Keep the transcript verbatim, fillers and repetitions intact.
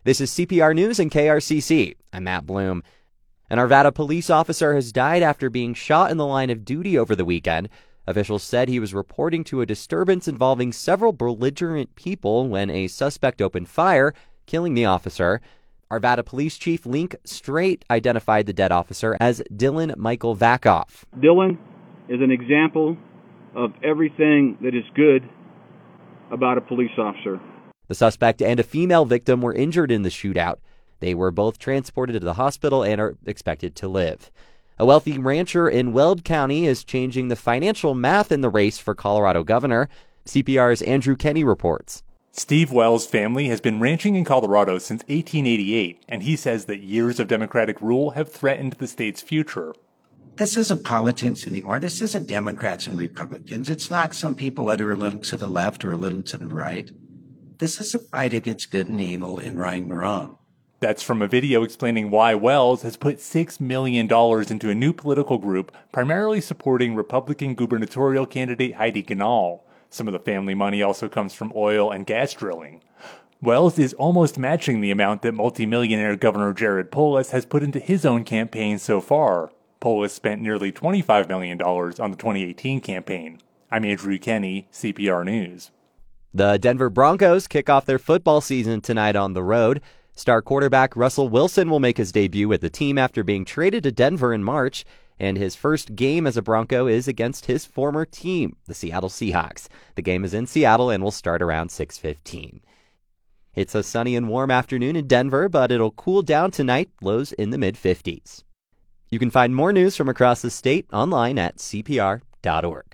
This is C P R News and K R C C. I'm Matt Bloom. An Arvada police officer has died after being shot in the line of duty over the weekend. Officials said he was reporting to a disturbance involving several belligerent people when a suspect opened fire, killing the officer. Arvada Police Chief Link Straight identified the dead officer as Dylan Michael Vakoff. Dylan is an example of everything that is good about a police officer. The suspect and a female victim were injured in the shootout. They were both transported to the hospital and are expected to live. A wealthy rancher in Weld County is changing the financial math in the race for Colorado governor. C P R's Andrew Kenny reports. Steve Wells' family has been ranching in Colorado since eighteen eighty-eight, and he says that years of Democratic rule have threatened the state's future. This isn't politics anymore. This isn't Democrats and Republicans. It's not some people that are a little to the left or a little to the right. This is a fight against good and evil and right and wrong. That's from a video explaining why Wells has put six million dollars into a new political group primarily supporting Republican gubernatorial candidate Heidi Ganahl. Some of the family money also comes from oil and gas drilling. Wells is almost matching the amount that multimillionaire Governor Jared Polis has put into his own campaign so far. Polis spent nearly twenty-five million dollars on the twenty eighteen campaign. I'm Andrew Kenny, C P R News. The Denver Broncos kick off their football season tonight on the road. Star quarterback Russell Wilson will make his debut with the team after being traded to Denver in March, and his first game as a Bronco is against his former team, the Seattle Seahawks. The game is in Seattle and will start around six fifteen. It's a sunny and warm afternoon in Denver, but it'll cool down tonight, lows in the mid-fifties. You can find more news from across the state online at C P R dot org.